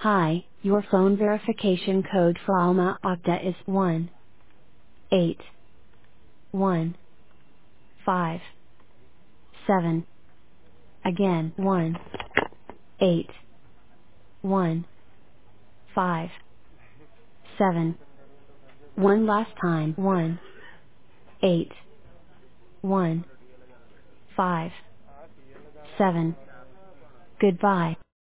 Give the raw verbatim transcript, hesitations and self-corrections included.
Hi, your phone verification code for Alma Ata is one eight one five seven. Again, one eight one five seven. One last time, one eight one five seven. Goodbye.